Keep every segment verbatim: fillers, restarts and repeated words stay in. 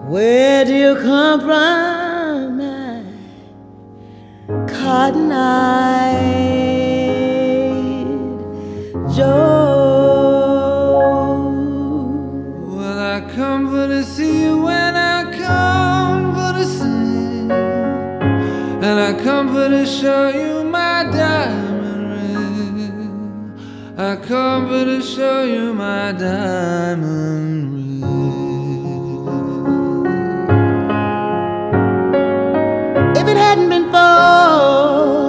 Where do you come from, my cotton-eyed Joe? Well, I come for to see you and I come for to sing, and I come for to show you my diamond ring. I come for to show you my diamond ring. If it hadn't been for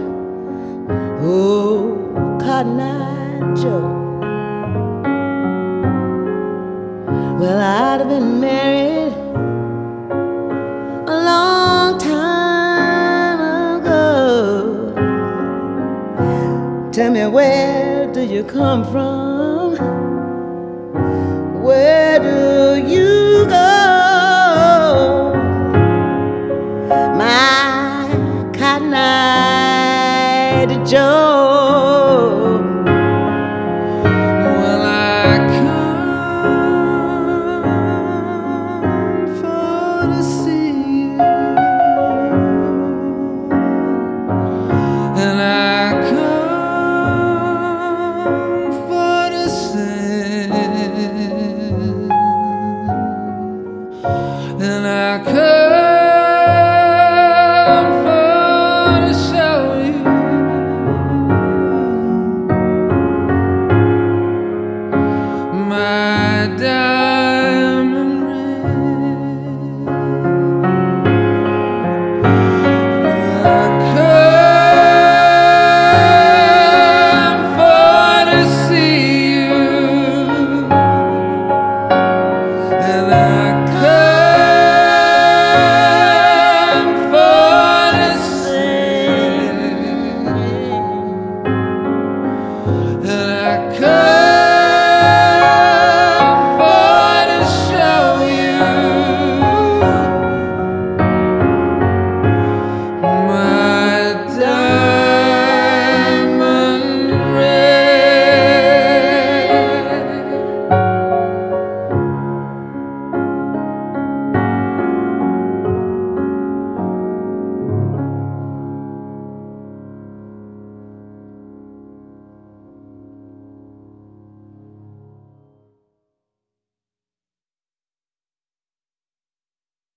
oh, Cotton-Eye Joe, well, I'd have been married a long time ago. Tell me, where do you come from? Where do you go? My cotton-eyed Joe. Well, I come for to see you, and I come for to sing, and I come